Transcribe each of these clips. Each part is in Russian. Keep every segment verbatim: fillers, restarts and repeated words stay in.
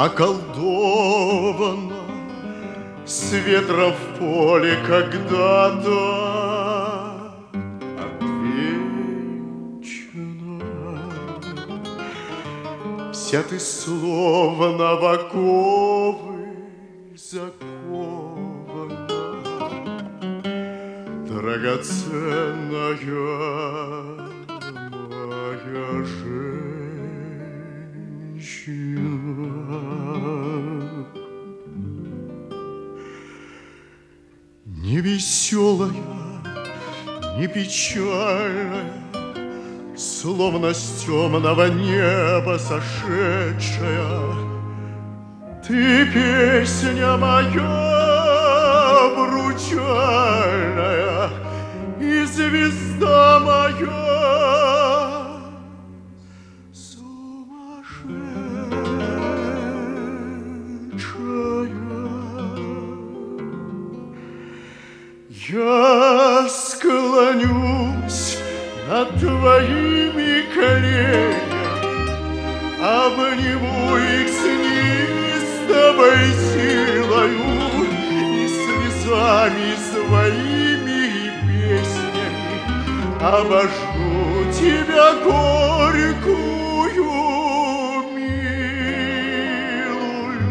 околдована, с ветром в поле когда-то обвенчана. Вся ты словно в оковы закована, драгоценная моя женщина. Не веселая, не печальная, словно с темного неба сошедшая, ты песня моя обручальная и звезда моя сумасшедшая. Я склонюсь над твоими коленями, обниму их с неистовой силою и слезами своими и песнями обожгу тебя горькую, милую.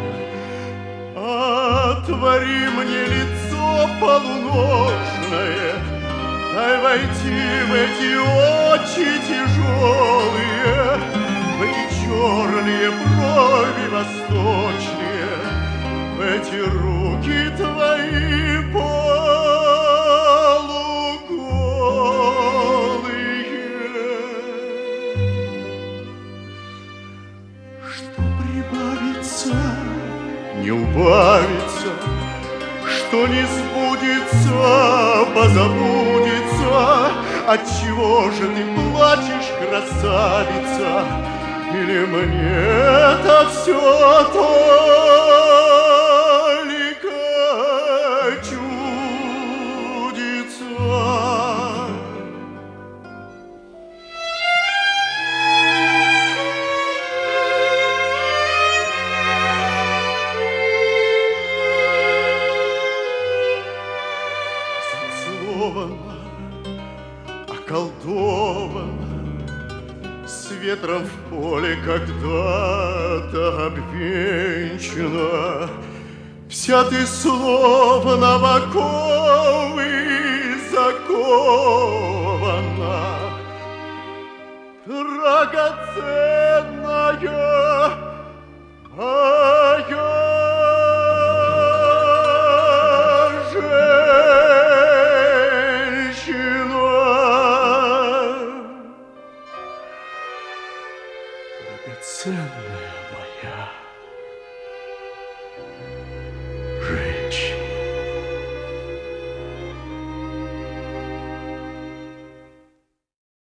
Отвори мне лицо полуношное, дай войти в эти очи тяжелые, в эти черные брови восточные, в эти руки твои полуголые. Что прибавится, не убавится, что не сбудется, позабудется. Отчего же ты плачешь, красавица? Или мне это все только чудится? Околдована, с ветром в поле когда-то обвенчана. Вся ты словно в оковы закована, драгоценная моя драгоценная моя